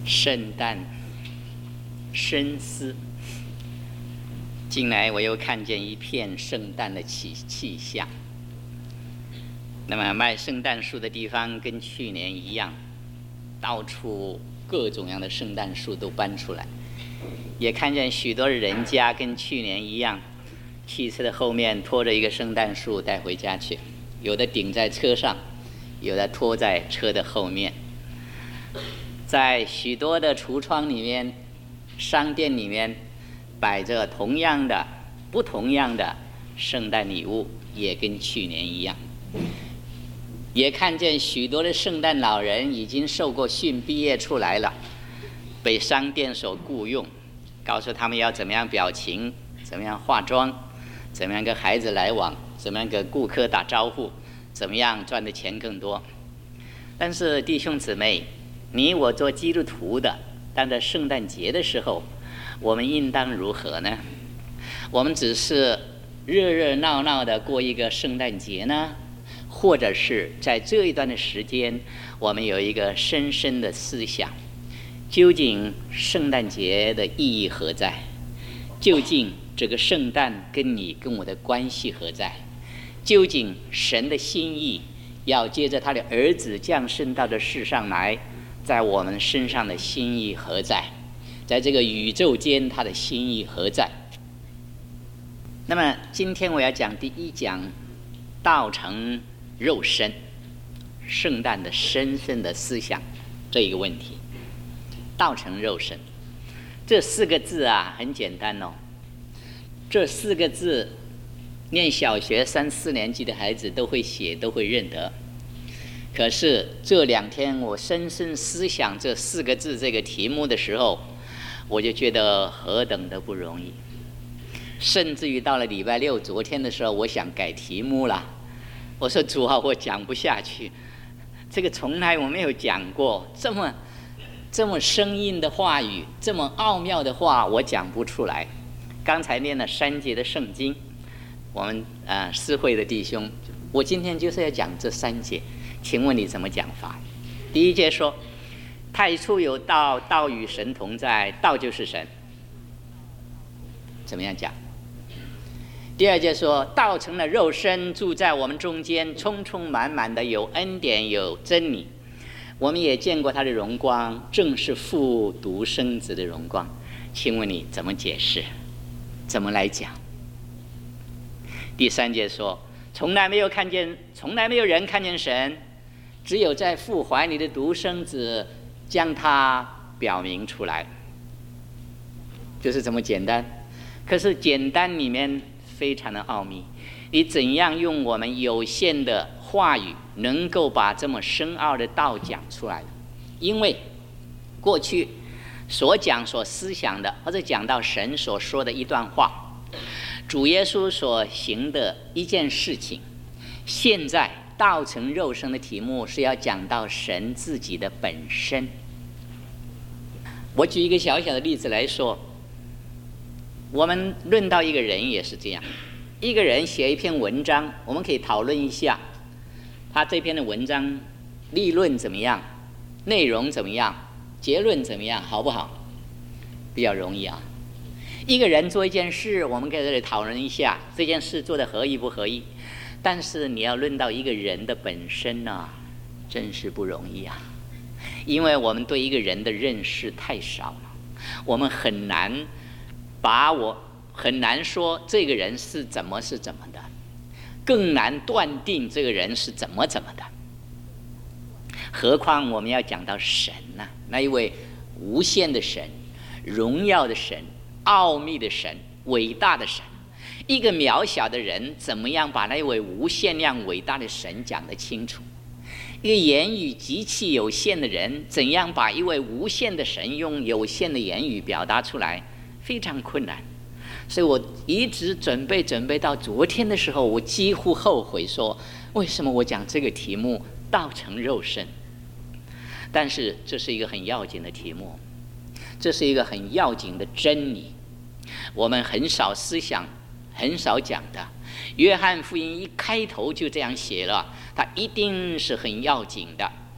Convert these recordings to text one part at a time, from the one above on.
圣诞深思。近来我又看见一片圣诞的气象。那么卖圣诞树的地方跟去年一样，到处各种样的圣诞树都搬出来，也看见许多人家跟去年一样，汽车的后面拖着一个圣诞树带回家去，有的顶在车上，有的拖在车的后面。在许多的橱窗里面、商店里面摆着同样的、不同样的圣诞礼物，也跟去年一样。也看见许多的圣诞老人已经受过训毕业出来了，被商店所雇用，告诉他们要怎么样表情，怎么样化妆，怎么样跟孩子来往，怎么样跟顾客打招呼，怎么样赚的钱更多。但是弟兄姊妹，你我做基督徒的，当在圣诞节的时候，我们应当如何呢？我们只是热热闹闹的过一个圣诞节呢，或者是在这一段的时间，我们有一个深深的思想，究竟圣诞节的意义何在？究竟这个圣诞跟你跟我的关系何在？究竟神的心意要借着他的儿子降生到这世上来，在我们身上的心意何在？在这个宇宙间他的心意何在？那么今天我要讲第一讲，道成肉身，圣诞的深深的思想这一个问题。道成肉身这四个字啊，很简单哦。这四个字念小学3、4年级的孩子都会写，都会认得。可是这2天我深深思想这4个字这个题目的时候，我就觉得何等的不容易。甚至于到了礼拜6昨天的时候，我想改题目了。我说主啊，我讲不下去，这个从来我没有讲过，这么生硬的话语，这么奥妙的话，我讲不出来。刚才念了3节的圣经，我们思会的弟兄，我今天就是要讲这3节，请问你怎么讲法？第1节说，太初有道，道与神同在，道就是神，怎么样讲？第2节说，道成了肉身，住在我们中间，充充满满的有恩典有真理。我们也见过他的荣光，正是父独生子的荣光。请问你怎么解释？怎么来讲？第3节说，从来没有人看见神，只有在父怀里的独生子将他表明出来。就是这么简单。可是简单里面非常的奥秘，你怎样用我们有限的话语能够把这么深奥的道讲出来？因为过去所讲所思想的，或者讲到神所说的一段话，主耶稣所行的一件事情，现在道成肉身的题目是要讲到神自己的本身。我举一个小小的例子来说，我们论到一个人也是这样，一个人写一篇文章，我们可以讨论一下他这篇的文章立论怎么样，内容怎么样，结论怎么样，好不好？比较容易啊。一个人做一件事，我们可以在这里讨论一下这件事做得合意不合意，但是你要论到一个人的本身呢，真是不容易啊。因为我们对一个人的认识太少了，我们很难说这个人是怎么的，更难断定这个人是怎么的。何况我们要讲到神啊，那一位无限的神，荣耀的神，奥秘的神，伟大的神。一个渺小的人怎么样把那一位无限量伟大的神讲得清楚？一个言语极其有限的人怎样把一位无限的神用有限的言语表达出来？非常困难。所以我一直准备到昨天的时候，我几乎后悔说，为什么我讲这个题目道成肉身？但是这是一个很要紧的题目，这是一个很要紧的真理，我们很少思想，很少讲的。约翰福音一开头就这样写了，它一定是很要紧的。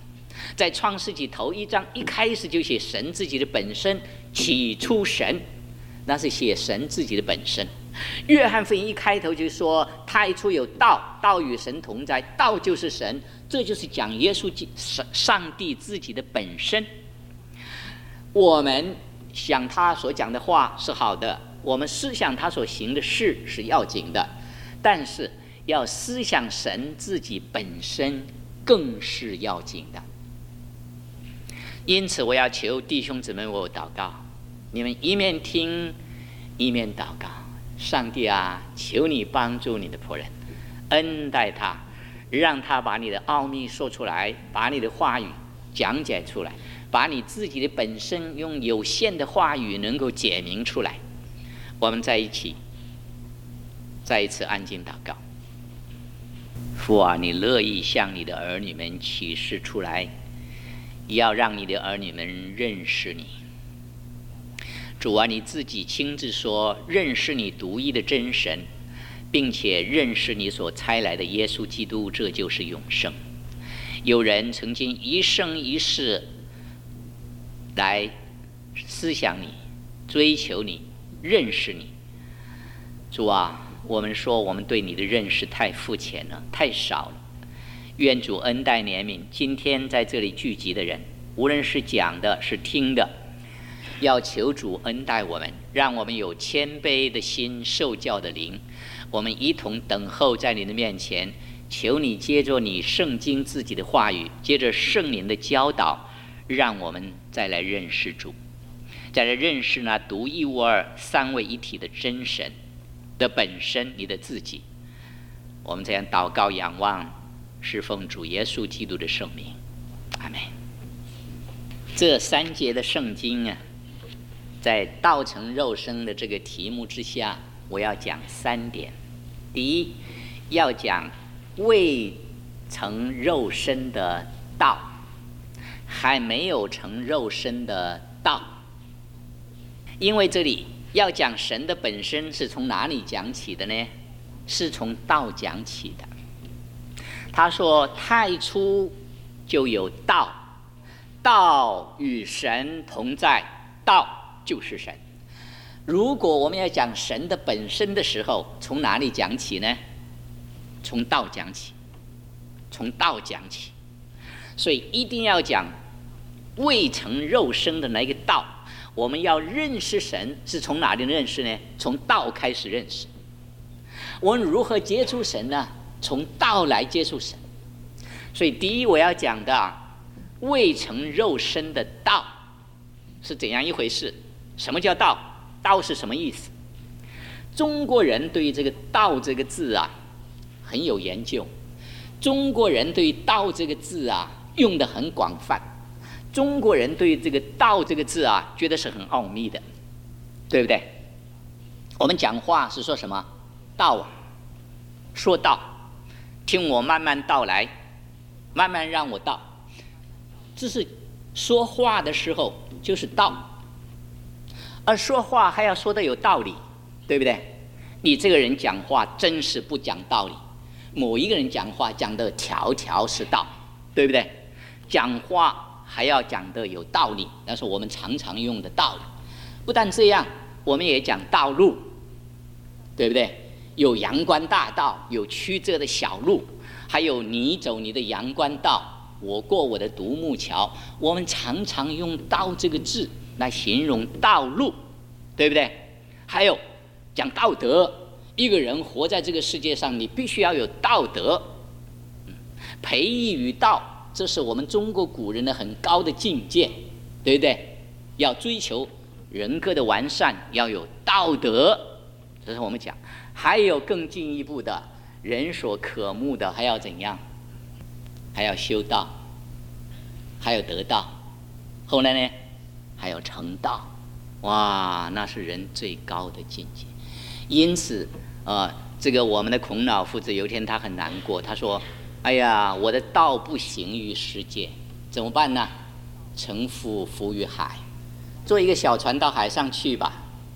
在创世纪头1章一开始就写神自己的本身，起初神，那是写神自己的本身。约翰福音一开头就说太初有道，道与神同在，道就是神，这就是讲耶稣上帝自己的本身。我们想他所讲的话是好的，我们思想他所行的事是要紧的，但是要思想神自己本身更是要紧的。因此我要求弟兄姊妹为我祷告，你们一面听一面祷告。上帝啊，求你帮助你的仆人，恩待他，让他把你的奥秘说出来，把你的话语讲解出来，把你自己的本身用有限的话语能够解明出来。我们在一起再一次安静祷告。父啊，你乐意向你的儿女们启示出来，要让你的儿女们认识你。主啊，你自己亲自说，认识你独一的真神，并且认识你所差来的耶稣基督，这就是永生。有人曾经一生一世来思想你，追求你，认识你。主啊，我们说我们对你的认识太肤浅了，太少了。愿主恩待怜悯今天在这里聚集的人，无论是讲的是听的，要求主恩待我们，让我们有谦卑的心，受教的灵。我们一同等候在你的面前，求你接着你圣经自己的话语，接着圣灵的教导，让我们再来认识主，再来认识那独一无二、三位一体的真神的本身，你的自己。我们这样祷告仰望，是奉主耶稣基督的圣名，阿们。这3节的圣经啊，在道成肉身的这个题目之下，我要讲3点。第一，要讲未成肉身的道，还没有成肉身的道。因为这里要讲神的本身是从哪里讲起的呢？是从道讲起的。他说太初就有道，道与神同在，道就是神。如果我们要讲神的本身的时候，从哪里讲起呢？从道讲起，从道讲起。所以一定要讲未成肉身的那个道。我们要认识神是从哪里认识呢？从道开始认识。我们如何接触神呢？从道来接触神。所以第一我要讲的未成肉身的道是怎样一回事？什么叫道？道是什么意思？中国人对于这个道这个字啊很有研究，中国人对于道这个字啊用得很广泛，中国人对于这个道这个字啊觉得是很奥秘的，对不对？我们讲话是说什么？道啊，说道，听我慢慢道来，慢慢让我道。这是说话的时候就是道，而说话还要说得有道理，对不对？你这个人讲话真是不讲道理，某一个人讲话讲得条条是道，对不对？讲话还要讲得有道理，那是我们常常用的道理。不但这样，我们也讲道路，对不对？有阳关大道，有曲折的小路，还有你走你的阳关道，我过我的独木桥。我们常常用道这个字来形容道路，对不对？还有讲道德，一个人活在这个世界上，你必须要有道德。培育与道，这是我们中国古人的很高的境界，对不对？要追求人格的完善，要有道德，这是我们讲。还有更进一步的，人所渴慕的还要怎样？还要修道，还有得道，后来呢还有成道。哇，那是人最高的境界。因此这个我们的孔老夫子有一天他很难过，他说哎呀，我的道不行于世界，怎么办呢？乘浮浮于海，坐一个小船到海上去吧。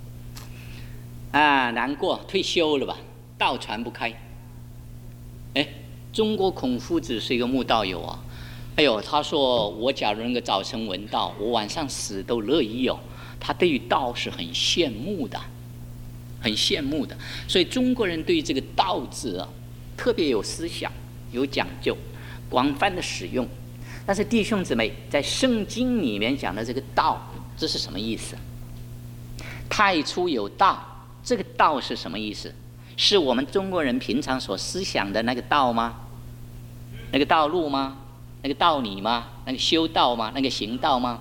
难过，退休了吧，道传不开。中国孔夫子是一个慕道友啊， 哎呦，他说我假如能够早晨闻道，我晚上死都乐意哦。他对于道是很羡慕的，很羡慕的。所以中国人对于这个道字啊，特别有思想、有讲究，广泛的使用。但是弟兄姊妹，在圣经里面讲的这个道，这是什么意思？太初有道，这个道是什么意思？是我们中国人平常所思想的那个道吗？那个道路吗？那个道理吗？那个修道吗？那个行道吗？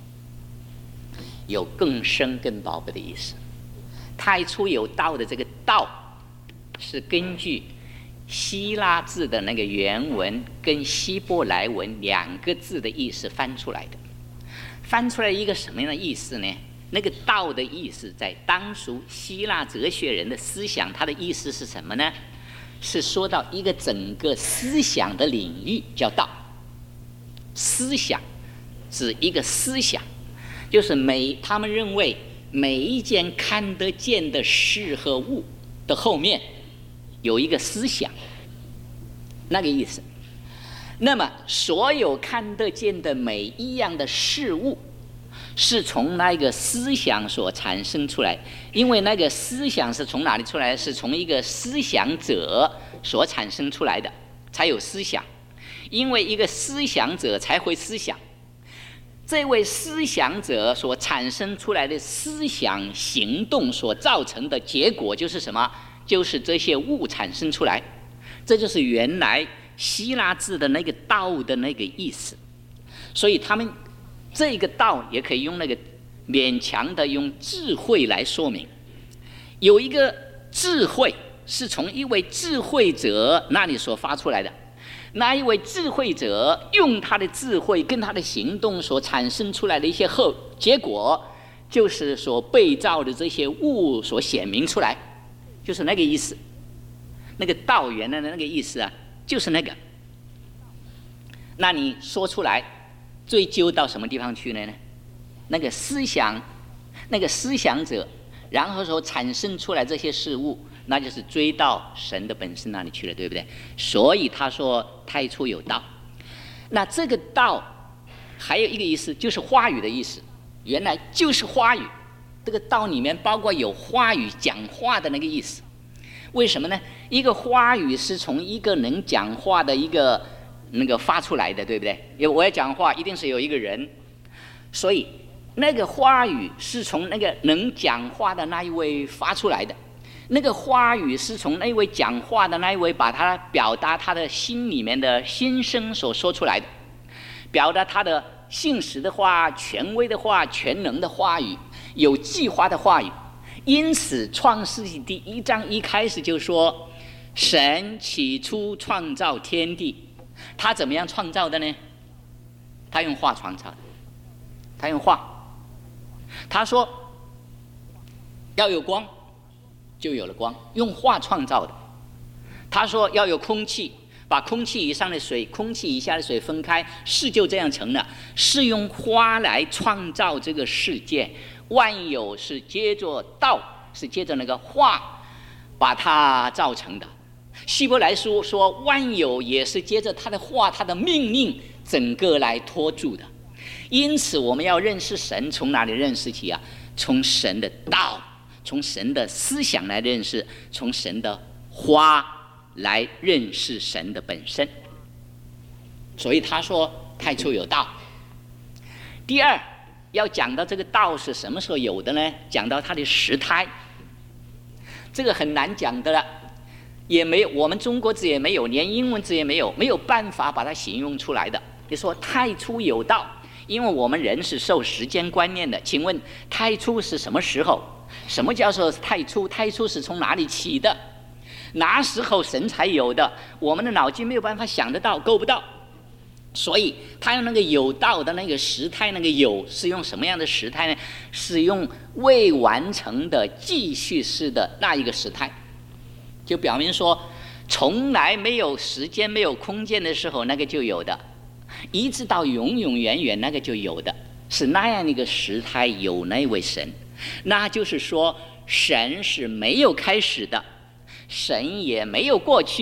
有更深更宝贵的意思。太初有道的这个道，是根据希腊字的那个原文跟希伯来文两个字的意思翻出来的。翻出来一个什么样的意思呢？那个道的意思，在当初希腊哲学人的思想，它的意思是什么呢？是说到一个整个思想的领域叫道。思想指一个思想，就是他们认为每一件看得见的事和物的后面有一个思想，那个意思。那么所有看得见的每一样的事物是从那个思想所产生出来，因为那个思想是从哪里出来？是从一个思想者所产生出来的，才有思想。因为一个思想者才会思想，这位思想者所产生出来的思想行动所造成的结果就是什么？就是这些物产生出来。这就是原来希腊字的那个道的那个意思。所以他们这个道也可以用那个勉强的用智慧来说明。有一个智慧是从一位智慧者那里所发出来的，那一位智慧者用他的智慧跟他的行动所产生出来的一些结果，就是所被造的这些物所显明出来，就是那个意思。那个道原来的那个意思啊，就是那个。那你说出来追究到什么地方去了呢？那个思想，那个思想者，然后所产生出来这些事物，那就是追到神的本身那里去了，对不对？所以他说太初有道。那这个道还有一个意思，就是话语的意思。原来就是话语，这个道里面包括有话语、讲话的那个意思。为什么呢？一个话语是从一个能讲话的一个那个发出来的，对不对？因为我要讲话，一定是有一个人，所以那个话语是从那个能讲话的那一位发出来的。那个话语是从那位讲话的那一位把他表达他的心里面的心声所说出来的，表达他的信实的话、权威的话、全能的话语、有计划的话语。因此创世纪第1章一开始就说，神起初创造天地。他怎么样创造的呢？他用话创造的。他用话，他说要有光，就有了光，用话创造的。他说要有空气，把空气以上的水、空气以下的水分开，事就这样成了。是用话来创造这个世界，万有是接着道，是接着那个话把它造成的。希伯来书说万有也是接着他的话、他的命令整个来托住的。因此我们要认识神，从哪里认识起啊？从神的道，从神的思想来认识，从神的话来认识神的本身。所以他说太初有道。第二，要讲到这个道是什么时候有的呢？讲到它的时态，这个很难讲的了，也没有，我们中国字也没有，连英文字也没有，没有办法把它形容出来的。你说太初有道，因为我们人是受时间观念的，请问太初是什么时候？什么叫做太初？太初是从哪里起的？哪时候神才有的？我们的脑筋没有办法想得到，够不到。所以他用那个有道的那个时态，那个有是用什么样的时态呢？是用未完成的继续式的那一个时态，就表明说从来没有时间没有空间的时候，那个就有的，一直到永永远远那个就有的，是那样的一个时态，有那位神。那就是说神是没有开始的，神也没有过去，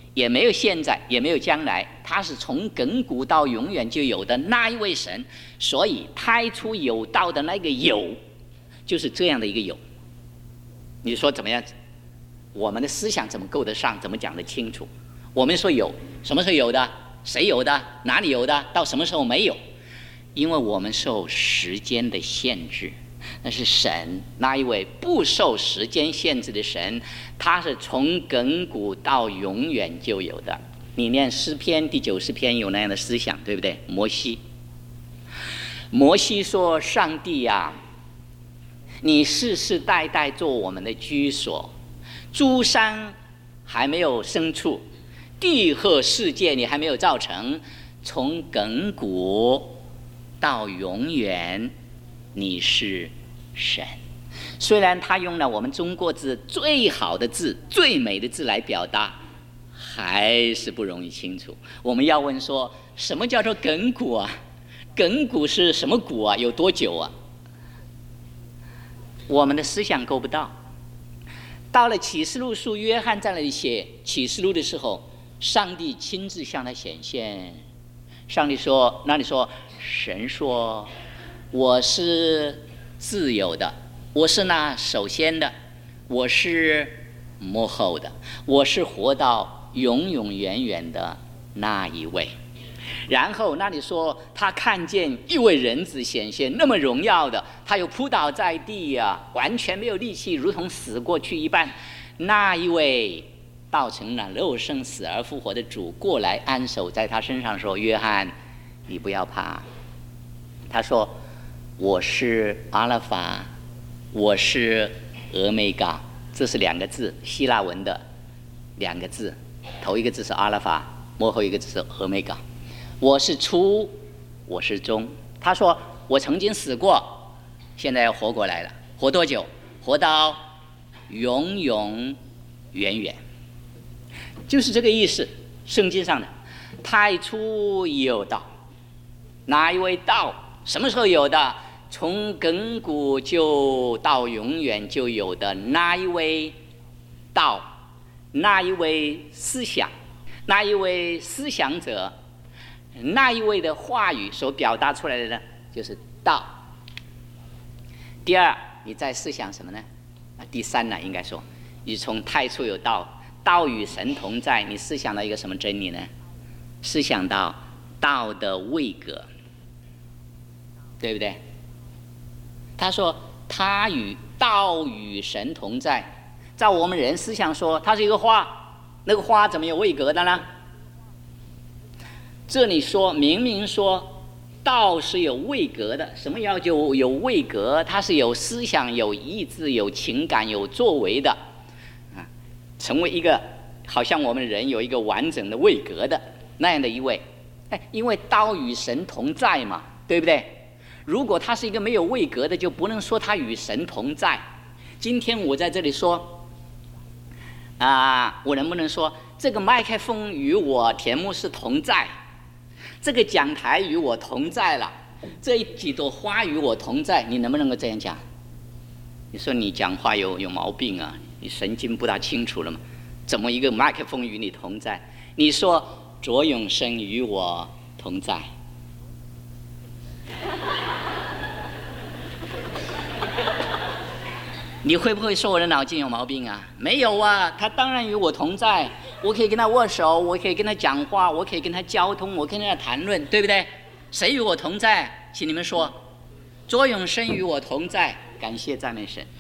也没有现在，也没有将来，他是从亘古到永远就有的那一位神。所以太初有道的那个有，就是这样的一个有。你说怎么样？我们的思想怎么够得上？怎么讲得清楚？我们说有，什么时候有的？谁有的？哪里有的？到什么时候没有？因为我们受时间的限制。那是神，那一位不受时间限制的神，他是从亘古到永远就有的。你念诗篇第90篇有那样的思想，对不对？摩西说：上帝啊，你世世代代做我们的居所，诸山还没有生出，地和世界你还没有造成，从亘古到永远你是神。虽然他用了我们中国字最好的字、最美的字来表达，还是不容易清楚。我们要问说，什么叫做亘古啊？亘古是什么古啊？有多久啊？我们的思想够不到。到了启示录书，约翰在那里写启示录的时候，上帝亲自向他显现。上帝说，那里说，神说，我是自有的，我是那首先的，我是幕后的，我是活到永永远远的那一位。然后那里说，他看见一位人子显现，那么荣耀的，他又扑倒在地啊，完全没有力气，如同死过去一般。那一位道成了肉身死而复活的主过来安守在他身上，说：约翰，你不要怕。他说：我是阿拉法，我是俄梅嘎。这是两个字，希腊文的两个字，头一个字是阿拉法，幕后一个字是俄梅嘎。我是初，我是终。他说我曾经死过，现在要活过来了。活多久？活到永永远远，就是这个意思。圣经上的太初有道，哪一位道？什么时候有的？从亘古就到永远就有的那一位道，那一位思想，那一位思想者，那一位的话语所表达出来的呢，就是道。第二，你在思想什么呢？第三呢，应该说，你从太初有道，道与神同在，你思想到一个什么真理呢？思想到道的位格，对不对？他说他与道与神同在，在我们人思想说它是一个花，那个花怎么有位格的呢？这里说明明说道是有位格的。什么叫就有位格？它是有思想、有意志、有情感、有作为的啊，成为一个好像我们人有一个完整的位格的那样的一位。因为道与神同在嘛，对不对？如果他是一个没有位格的，就不能说他与神同在。今天我在这里说我能不能说这个麦克风与我田牧师同在，这个讲台与我同在了，这几朵花与我同在？你能不能够这样讲？你说你讲话有毛病啊，你神经不大清楚了吗？怎么一个麦克风与你同在？你说卓永生与我同在，你会不会说我的脑筋有毛病啊？没有啊，他当然与我同在，我可以跟他握手，我可以跟他讲话，我可以跟他交通，我可以跟他谈论，对不对？谁与我同在？请你们说，卓永生与我同在，感谢赞美神。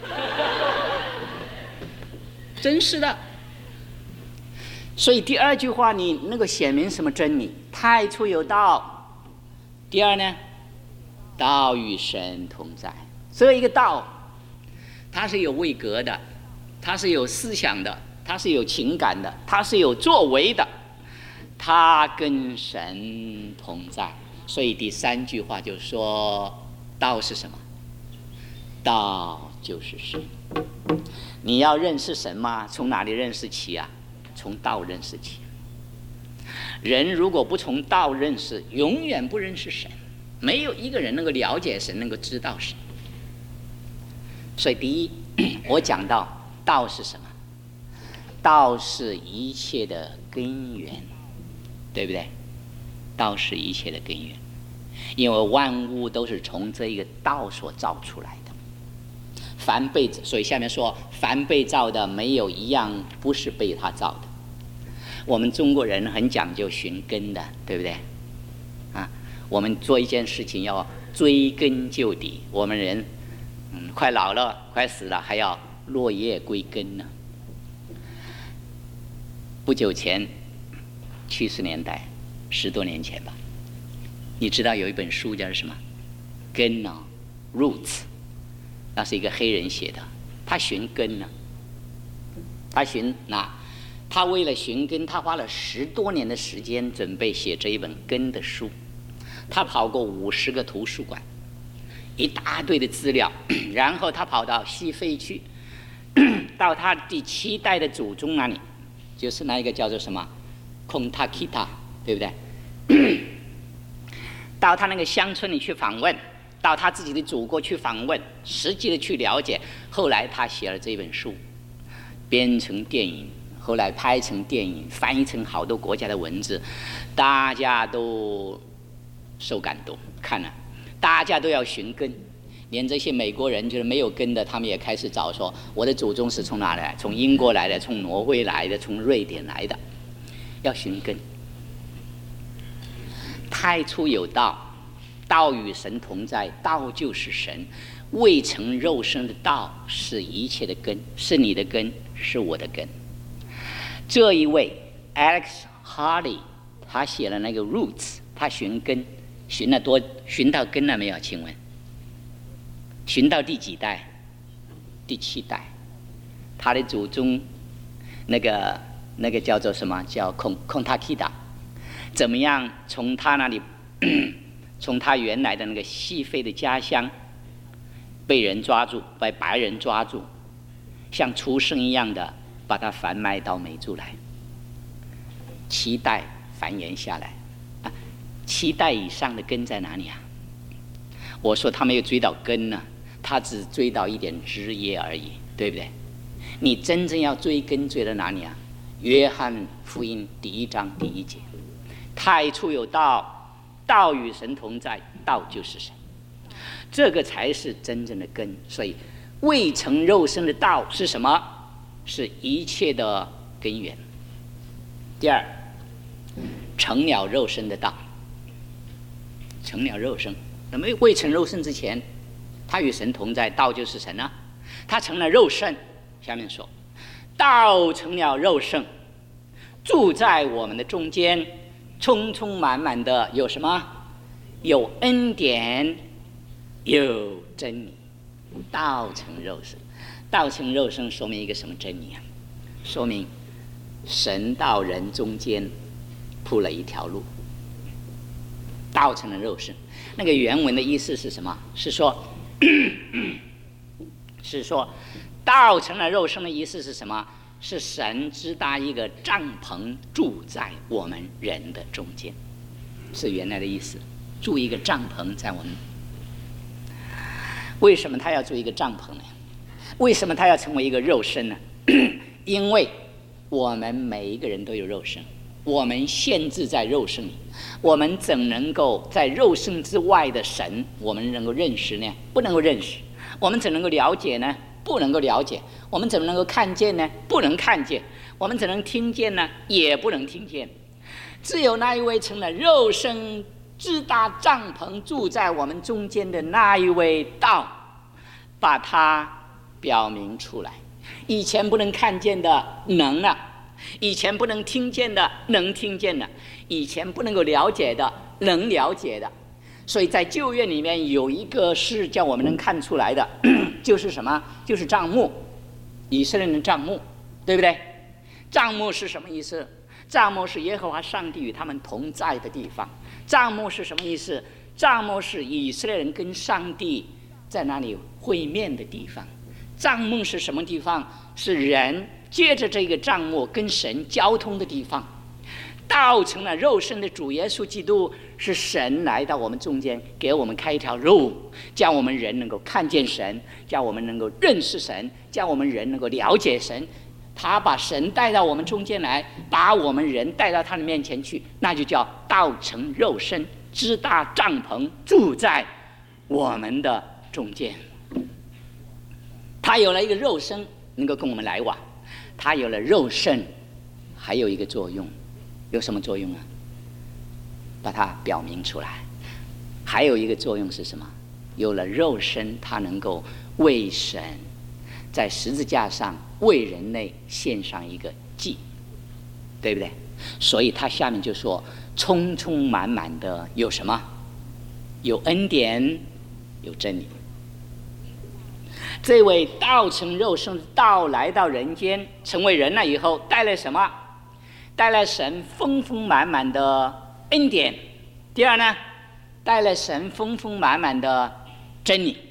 真是的。所以第二句话你能够显明什么真理？太初有道。第二呢，道与神同在。这一个道，它是有位格的，它是有思想的，它是有情感的，它是有作为的，它跟神同在。所以第三句话就说，道是什么？道就是神。你要认识神吗？从哪里认识起啊？从道认识起。人如果不从道认识，永远不认识神。没有一个人能够了解神，能够知道神。所以第一，我讲到道是什么？ 道是一切的根源，对不对？道是一切的根源，因为万物都是从这一个道所造出来的。所以下面说，凡被造的没有一样不是被他造的。我们中国人很讲究寻根的，对不对？我们做一件事情要追根究底。我们人，快老了，快死了，还要落叶归根呢。不久前，70年代，10多年前吧，你知道有一本书叫什么？根呢 ，Roots， 那是一个黑人写的。他寻根呢，他为了寻根，他花了10多年的时间准备写这一本根的书。他跑过50个图书馆，一大堆的资料，然后他跑到西非去，到他第7代的祖宗那里，就是那一个叫做什么，Kontakita， 对不对？到他那个乡村里去访问，到他自己的祖国去访问，实际的去了解。后来他写了这本书，编成电影，后来拍成电影，翻译成好多国家的文字，大家都受感动，看了，大家都要寻根，连这些美国人就是没有根的，他们也开始找说，我的祖宗是从哪来？从英国来的，从挪威来的，从瑞典来的，要寻根。太初有道，道与神同在，道就是神。未成肉身的道是一切的根，是你的根，是我的根。这一位 Alex Harley， 他写了那个 Roots， 他寻根，寻到根了没有？请问，寻到第几代？第7代。他的祖宗，那个叫做什么？叫Kontakita，怎么样从他那里，从他原来的那个西非的家乡，被人抓住，被白人抓住，像畜生一样的把他贩卖到美洲来。7代繁衍下来，7代以上的根在哪里啊？我说他没有追到根呢，他只追到一点枝叶而已，对不对？你真正要追根，追到哪里啊？约翰福音1章1节，太初有道，道与神同在，道就是神，这个才是真正的根。所以未成肉身的道是什么？是一切的根源。第二，成了肉身的道，成了肉身。那么未成肉身之前，他与神同在，道就是神啊。他成了肉身，下面说，道成了肉身，住在我们的中间，充充满满的有什么？有恩典，有真理。道成肉身，道成肉身说明一个什么真理啊？说明神到人中间铺了一条路，道成了肉身。那个原文的意思是什么？是说道成了肉身的意思是什么？是神支搭一个帐篷住在我们人的中间，是原来的意思。住一个帐篷在我们。为什么他要住一个帐篷呢？为什么他要成为一个肉身呢？因为我们每一个人都有肉身，我们限制在肉身里，我们怎能够在肉身之外的神，我们能够认识呢？不能够认识。我们怎能够了解呢？不能够了解。我们怎么能够看见呢？不能看见。我们怎能听见呢？也不能听见。只有那一位成了肉身，支搭帐篷住在我们中间的那一位道，把它表明出来。以前不能看见的能了，以前不能听见的能听见了，以前不能够了解的能了解的。所以在旧约里面有一个是叫我们能看出来的，就是什么？就是帐幕，以色列人的帐幕，对不对？帐幕是什么意思？帐幕是耶和华上帝与他们同在的地方。帐幕是什么意思？帐幕是以色列人跟上帝在那里会面的地方。帐幕是什么地方？是人借着这个帐幕跟神交通的地方。道成了肉身的主耶稣基督，是神来到我们中间，给我们开一条路，叫我们人能够看见神，叫我们能够认识神，叫我们人能够了解神。 他把神带到我们中间来，把我们人带到他的面前去，那就叫道成肉身，支搭帐篷，住在我们的中间。他有了一个肉身，能够跟我们来往。他有了肉身，还有一个作用，有什么作用啊？把它表明出来。还有一个作用是什么？有了肉身，他能够为神在十字架上为人类献上一个祭，对不对？所以他下面就说，充充满满的有什么？有恩典，有真理。这位道成肉身，道来到人间，成为人了以后，带来什么？带来神丰丰满满的恩典。第二呢，带来神丰丰满满的真理。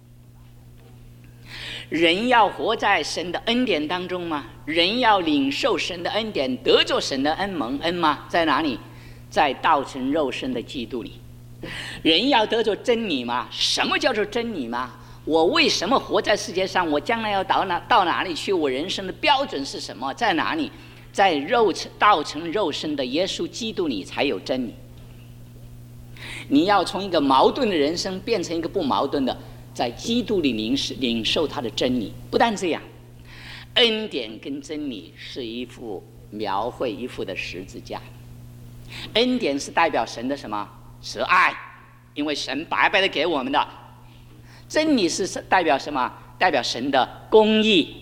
人要活在神的恩典当中吗？人要领受神的恩典，得着神的恩蒙恩吗？在哪里？在道成肉身的基督里。人要得着真理吗？什么叫做真理吗？我为什么活在世界上？我将来要到哪里去？我人生的标准是什么？在哪里？在道成肉身的耶稣基督里才有真理。你要从一个矛盾的人生变成一个不矛盾的，在基督里领受他的真理。不但这样，恩典跟真理是一幅描绘一幅的十字架。恩典是代表神的什么？慈爱，因为神白白的给我们的。真理是代表什么？代表神的公义。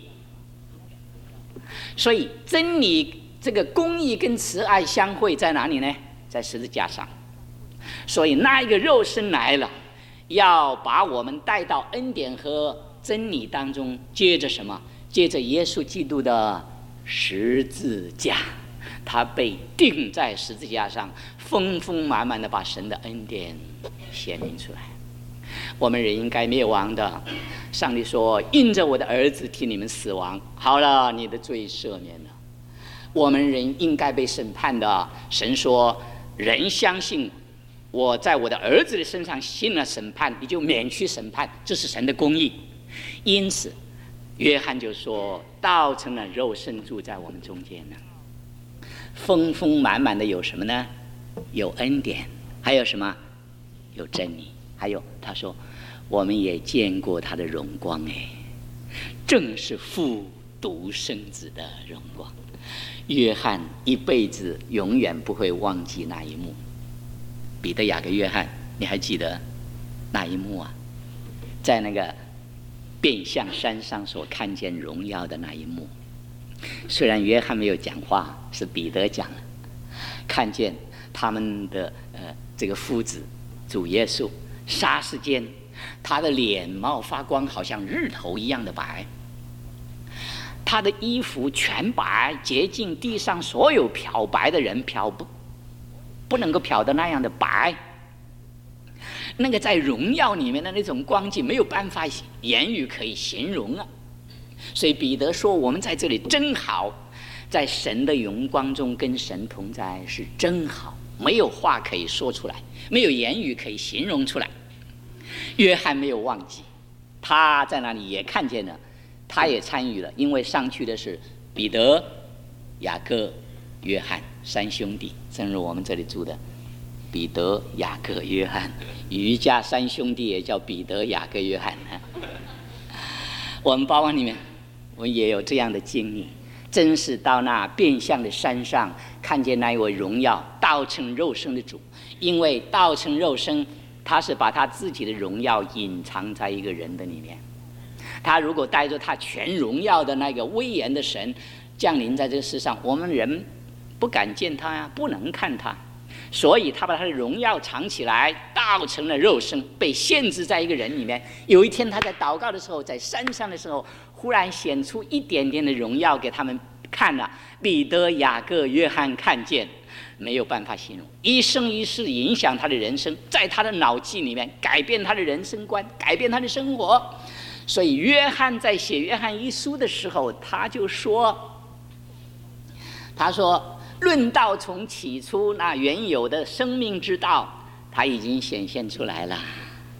所以真理这个公义跟慈爱相会在哪里呢？在十字架上。所以那一个肉身来了，要把我们带到恩典和真理当中，接着什么？接着耶稣基督的十字架，他被钉在十字架上，丰丰满满的把神的恩典显明出来。我们人应该灭亡的，上帝说，因着我的儿子替你们死亡，好了，你的罪赦免了。我们人应该被审判的，神说，人相信我在我的儿子的身上信了审判，你就免去审判，这是神的公义。因此约翰就说，道成了肉身住在我们中间呢。丰丰满满的有什么呢？有恩典，还有什么？有真理。还有他说，我们也见过他的荣光，正是父独生子的荣光。约翰一辈子永远不会忘记那一幕。彼得、雅各、约翰，你还记得那一幕啊？在那个变相山上所看见荣耀的那一幕。虽然约翰没有讲话，是彼得讲了，看见他们的这个夫子主耶稣霎时间，他的脸冒发光，好像日头一样的白。他的衣服全白，洁净地上所有漂白的人不能够漂得那样的白。那个在荣耀里面的那种光景，没有办法言语可以形容啊。所以彼得说，我们在这里真好，在神的荣光中跟神同在是真好，没有话可以说出来，没有言语可以形容出来。约翰没有忘记，他在那里也看见了，他也参与了，因为上去的是彼得、雅各、约翰三兄弟，正如我们这里住的彼得、雅各、约翰，余家三兄弟也叫彼得、雅各、约翰。我们包往里面，我们也有这样的经历，真是到那变相的山上，看见那一位荣耀道成肉身的主。因为道成肉身，他是把他自己的荣耀隐藏在一个人的里面。他如果带着他全荣耀的那个威严的神降临在这个世上，我们人不敢见他呀，不能看他，所以他把他的荣耀藏起来，道成了肉身，被限制在一个人里面。有一天他在祷告的时候，在山上的时候，忽然显出一点点的荣耀给他们看了。彼得、雅各、约翰看见，没有办法形容，一生一世影响他的人生，在他的脑际里面改变他的人生观，改变他的生活。所以约翰在写约翰一书的时候，他就说，他说论道从起初那原有的生命之道，他已经显现出来了，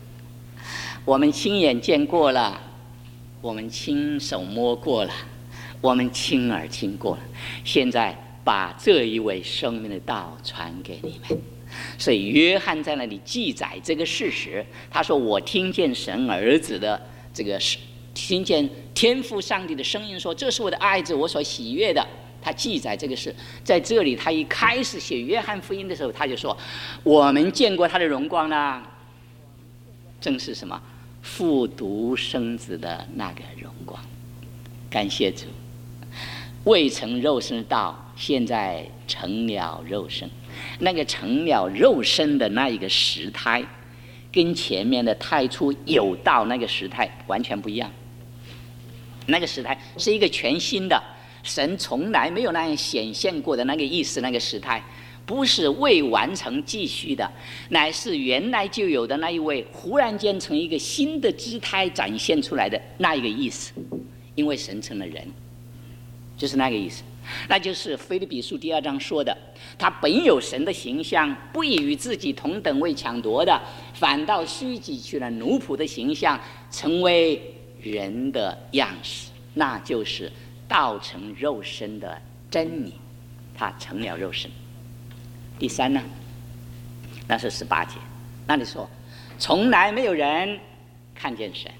我们亲眼见过了，我们亲手摸过了， 我们亲耳听过了，现在把这一位生命的道传给你们。所以约翰在那里记载这个事实，他说：“我听见神儿子的这个，听见天父上帝的声音说，这是我的爱子，我所喜悦的。”他记载这个事，在这里他一开始写约翰福音的时候，他就说：“我们见过他的荣光啦，正是什么父独生子的那个荣光。”感谢主，未成肉身的道，现在成了肉身。那个成了肉身的那一个时态，跟前面的太初有道那个时态完全不一样。那个时态是一个全新的，神从来没有那样显现过的那个意思，那个时态不是未完成继续的，乃是原来就有的那一位忽然间从一个新的姿态展现出来的那一个意思。因为神成了人，就是那个意思。那就是腓立比书2章说的，他本有神的形象，不以与自己同等为抢夺的，反倒虚己取了奴仆的形象，成为人的样式。那就是道成肉身的真理，他成了肉身。第三呢，那是18节，那里说从来没有人看见神。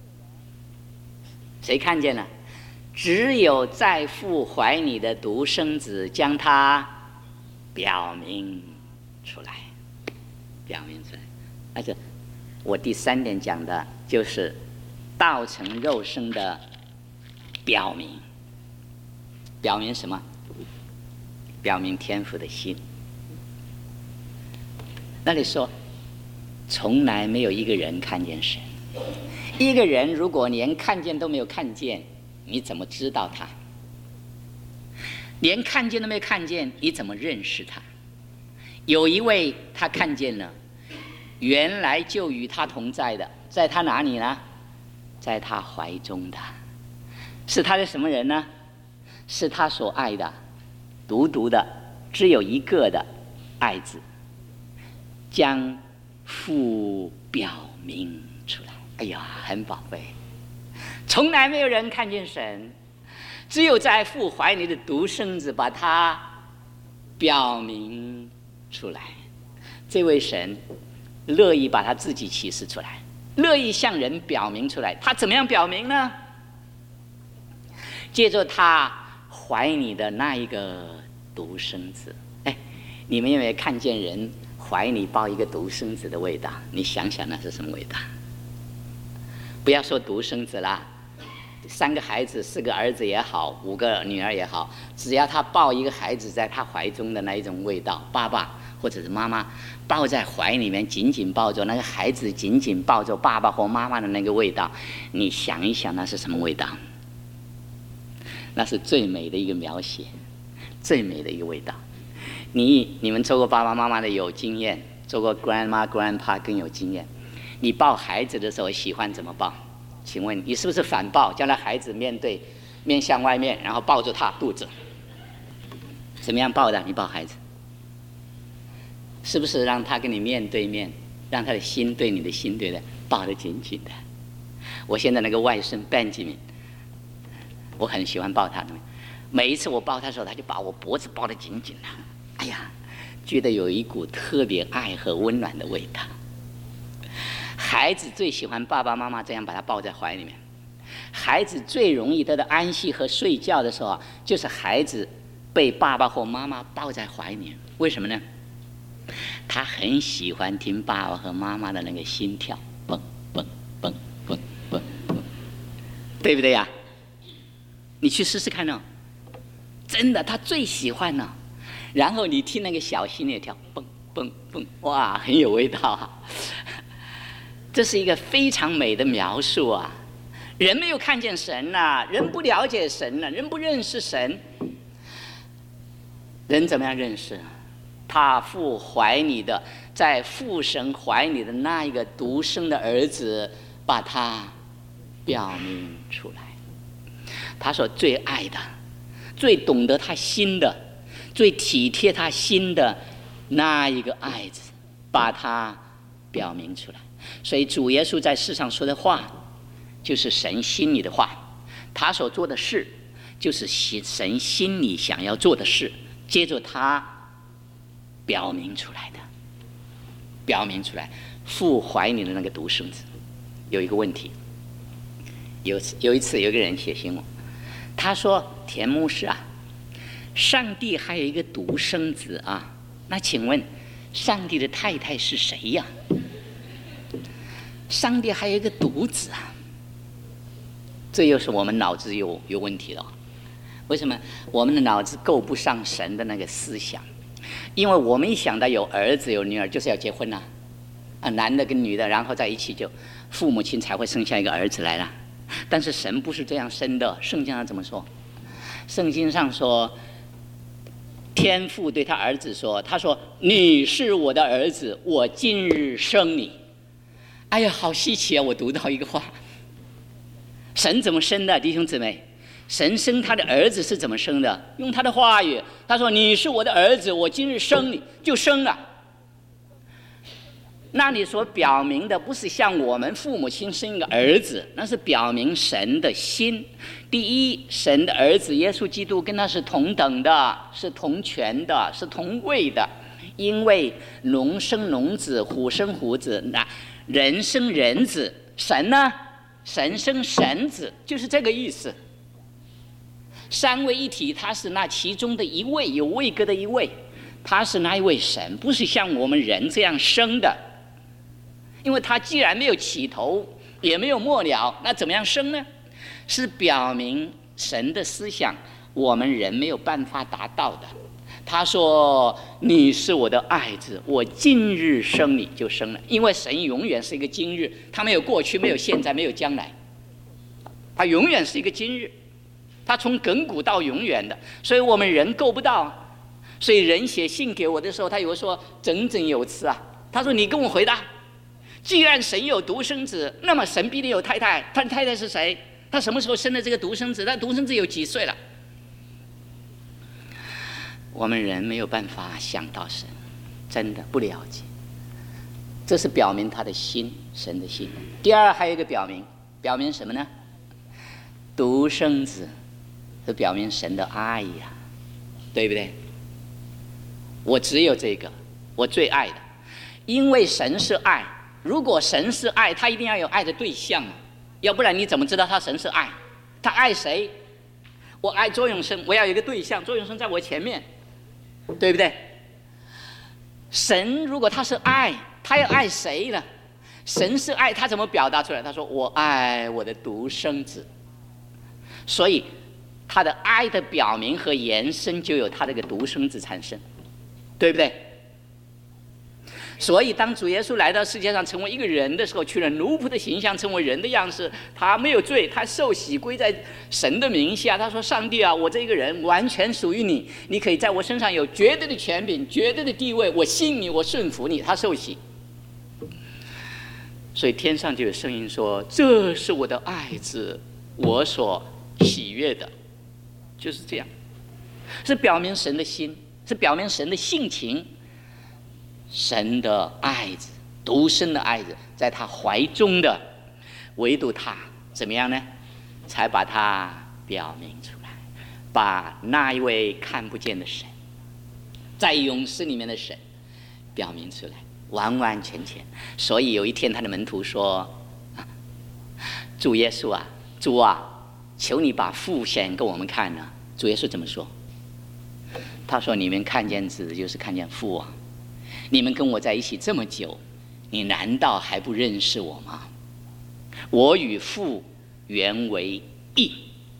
谁看见了？只有在父怀里的独生子将他表明出来，表明出来。而且我第3点讲的就是道成肉身的表明。表明什么？表明天父的心。那里说从来没有一个人看见神。一个人如果连看见都没有看见，你怎么知道他？连看见都没有看见，你怎么认识他？有一位他看见了，原来就与他同在的，在他哪里呢？在他怀中的，是他的什么人呢？是他所爱的独独的只有一个的爱子，将父表明出来。哎呀，很宝贝。从来没有人看见神，只有在父怀里的独生子把他表明出来。这位神乐意把他自己启示出来，乐意向人表明出来。他怎么样表明呢？借着他怀里的那一个独生子。哎，你们有没有看见人怀里抱一个独生子的味道？你想想那是什么味道？不要说独生子啦，3个孩子4个儿子也好，5个女儿也好，只要他抱一个孩子在他怀中的那一种味道，爸爸或者是妈妈抱在怀里面紧紧抱着那个孩子，紧紧抱着爸爸或妈妈的那个味道，你想一想那是什么味道？那是最美的一个描写，最美的一个味道。你们做过爸爸妈妈的有经验，做过 grandma grandpa 更有经验。你抱孩子的时候喜欢怎么抱？请问你是不是反抱，将来孩子面向外面，然后抱着他肚子？怎么样抱的？你抱孩子，是不是让他跟你面对面，让他的心对你的心对的，抱得紧紧的？我现在那个外甥 Benjamin， 我很喜欢抱他的，每一次我抱他的时候，他就把我脖子抱得紧紧的。哎呀，觉得有一股特别爱和温暖的味道。孩子最喜欢爸爸妈妈这样把他抱在怀里面。孩子最容易得到安息和睡觉的时候，就是孩子被爸爸或妈妈抱在怀里。为什么呢？他很喜欢听爸爸和妈妈的那个心跳，蹦蹦蹦蹦蹦蹦，对不对呀？你去试试看哦，真的，他最喜欢呢。然后你听那个小心也跳，蹦蹦蹦，哇，很有味道啊！这是一个非常美的描述啊！人没有看见神呐，人不了解神呐，人不认识神，人怎么样认识？他父怀里的，在父神怀里的那一个独生的儿子，把他表明出来。他说最爱的，最懂得他心的，最体贴他心的那一个爱子，把他表明出来。所以主耶稣在世上说的话，就是神心里的话。他所做的事， 就是神心里想要做的事，接着他表明出来的。表明出来，父怀里的那个独生子有一个问题。有一次有一个人写信我，他说：“田牧师啊，上帝还有一个独生子啊，那请问上帝的太太是谁呀？上帝还有一个独子啊。”这又是我们脑子有问题了。为什么我们的脑子够不上神的那个思想？因为我们一想到有儿子有女儿，就是要结婚了啊，男的跟女的，然后在一起就父母亲才会生下一个儿子来了。但是神不是这样生的，圣经上怎么说？圣经上说，天父对他儿子说：“他说你是我的儿子，我今日生你。”哎呀，好稀奇啊！我读到一个话，神怎么生的，弟兄姊妹？神生他的儿子是怎么生的？用他的话语，他说：“你是我的儿子，我今日生你。”就生了。那里所表明的不是像我们父母亲生一个儿子，那是表明神的心。第一，神的儿子耶稣基督跟他是同等的，是同权的，是同位的。因为龙生龙子，虎生虎子，那人生人子，神呢？神生神子，就是这个意思。三位一体，他是那其中的一位，有位格的一位，他是那一位神，不是像我们人这样生的。因为他既然没有起头，也没有末了，那怎么样生呢？是表明神的思想，我们人没有办法达到的。他说：“你是我的爱子，我今日生你。”就生了。因为神永远是一个今日，他没有过去，没有现在，没有将来，他永远是一个今日。他从亘古到永远的，所以我们人够不到。所以人写信给我的时候，他有说整整有词啊。他说：“你跟我回答，既然神有独生子，那么神必定有太太。他的太太是谁？他什么时候生的这个独生子？他独生子有几岁了？”我们人没有办法想到神，真的不了解。这是表明他的心，神的心。第二，还有一个表明什么呢？独生子。是表明神的爱呀，对不对？我只有这个，我最爱的，因为神是爱。如果神是爱，他一定要有爱的对象啊，要不然你怎么知道他神是爱？他爱谁？我爱周永生，我要有一个对象，周永生在我前面，对不对？神如果他是爱，他要爱谁呢？神是爱，他怎么表达出来？他说：“我爱我的独生子。”所以他的爱的表明和延伸，就有他这个独生子产生，对不对？所以当主耶稣来到世界上成为一个人的时候，取了奴仆的形象，成为人的样式，他没有罪，他受洗归在神的名下。他说：“上帝啊，我这个人完全属于你，你可以在我身上有绝对的权柄，绝对的地位，我信你，我顺服你。”他受洗，所以天上就有声音说：“这是我的爱子，我所喜悦的。”就是这样，是表明神的心，是表明神的性情。神的爱子，独生的爱子，在他怀中的，唯独他怎么样呢？才把他表明出来，把那一位看不见的神，在勇士里面的神表明出来，完完全全。所以有一天他的门徒说：“主耶稣啊，主啊，求你把父显给我们看呢。”主耶稣怎么说？他说：“你们看见子，就是看见父啊。你们跟我在一起这么久，你难道还不认识我吗？我与父原为一。”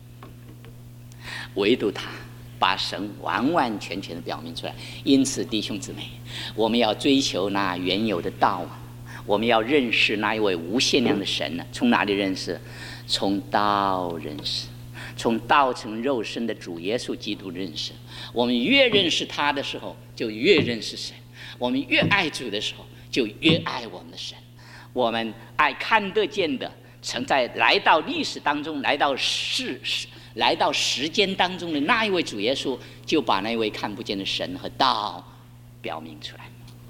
唯独他把神完完全全的表明出来。因此，弟兄姊妹，我们要追求那原有的道啊！我们要认识那一位无限量的神呢？从哪里认识？从道认识。从道成肉身的主耶稣基督认识。我们越认识他的时候，就越认识神。我们越爱主的时候，就越爱我们的神。我们爱看得见的，曾在来到历史当中，来到时间当中的那一位主耶稣，就把那一位看不见的神和道表明出来。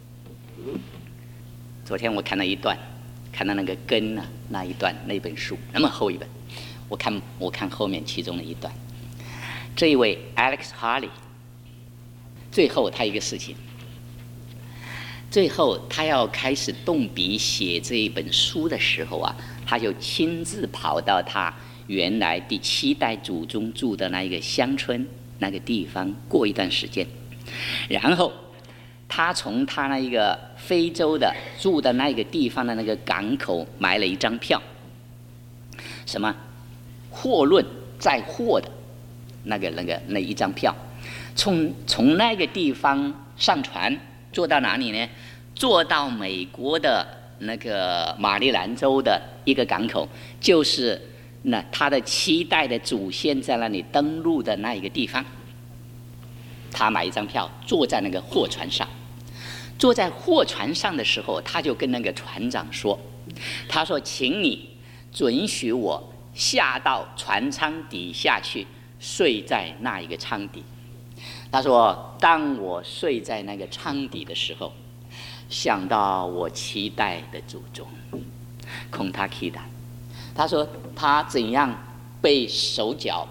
昨天我看了一段，看到那个根那一段，那本书那么厚一本，我看后面其中的一段， 这一位 Alex Haley， 最后他一个事情，最后他要开始动笔写这一本书的时候啊，他就亲自跑到他原来第7代祖宗住的那一个乡村那个地方过一段时间，然后他从他那一个非洲的住的那个地方的那个港口买了一张票，什么货轮载货的那一张票，从那个地方上船，坐到哪里呢？坐到美国的那个马里兰州的一个港口，就是那他的7代的祖先在那里登陆的那一个地方。他买一张票，坐在那个货船上。坐在货船上的时候，他就跟那个船长说：“他说，请你准许我下到船舱底下去，睡在那一个舱底。”他说：“当我睡在那个舱底的时候，想到我7代的祖宗，孔塔基达。他说他怎样被手脚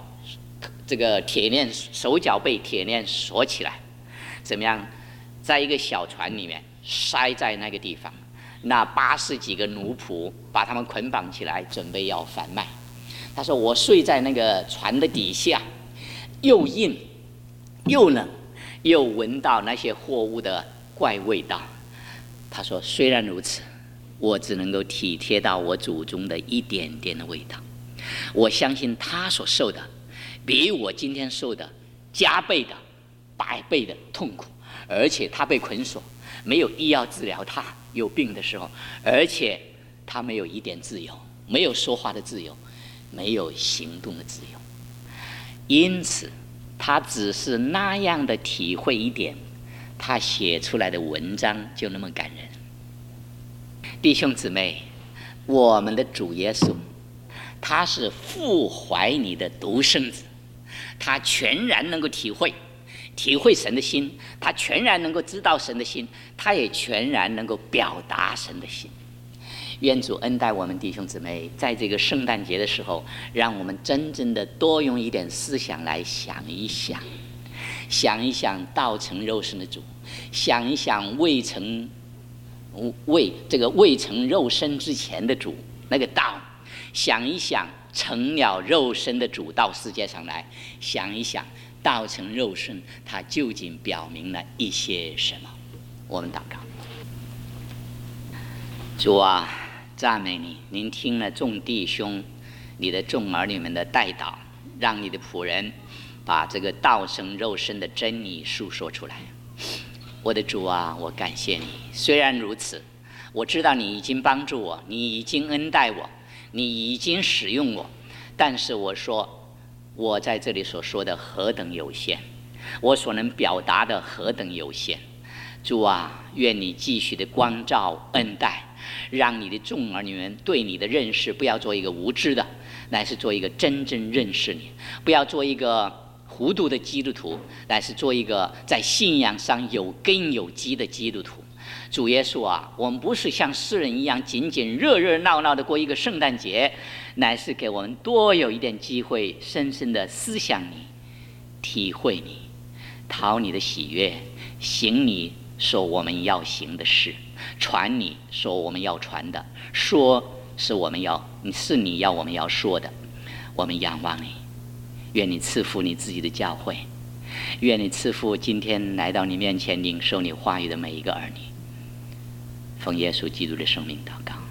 被铁链锁起来，怎么样在一个小船里面塞在那个地方，那80几个奴仆把他们捆绑起来，准备要贩卖。他说我睡在那个船的底下，又硬又冷，又闻到那些货物的怪味道。他说虽然如此，我只能够体贴到我祖宗的一点点的味道。我相信他所受的比我今天受的加倍的100倍的痛苦，而且他被捆锁，没有医药治疗他有病的时候，而且他没有一点自由，没有说话的自由，没有行动的自由。因此他只是那样的体会一点，他写出来的文章就那么感人。弟兄姊妹，我们的主耶稣，他是父怀你的独生子，他全然能够体会神的心，他全然能够知道神的心，他也全然能够表达神的心。愿主恩待我们弟兄姊妹，在这个圣诞节的时候，让我们真正的多用一点思想来想一想道成肉身的主，想一想未成肉身之前的主那个道，想一想成了肉身的主到世界上来，想一想道成肉身他究竟表明了一些什么。我们祷告。主啊，赞美你，您听了众弟兄你的众儿女们的代祷，让你的仆人把这个道成肉身的真理述说出来。我的主啊，我感谢你。虽然如此，我知道你已经帮助我，你已经恩待我，你已经使用我，但是我说我在这里所说的何等有限，我所能表达的何等有限。主啊，愿你继续的光照恩待，让你的众儿女们对你的认识不要做一个无知的，乃是做一个真正认识你，不要做一个糊涂的基督徒，乃是做一个在信仰上有根有基的基督徒。主耶稣啊，我们不是像世人一样仅仅热热闹闹的过一个圣诞节，乃是给我们多有一点机会深深的思想你，体会你，讨你的喜悦，行你说我们要行的事，传你说我们要传的，说是你要我们要说的。我们仰望你，愿你赐福你自己的教会，愿你赐福今天来到你面前领受你话语的每一个儿女。奉耶稣基督的圣名祷告。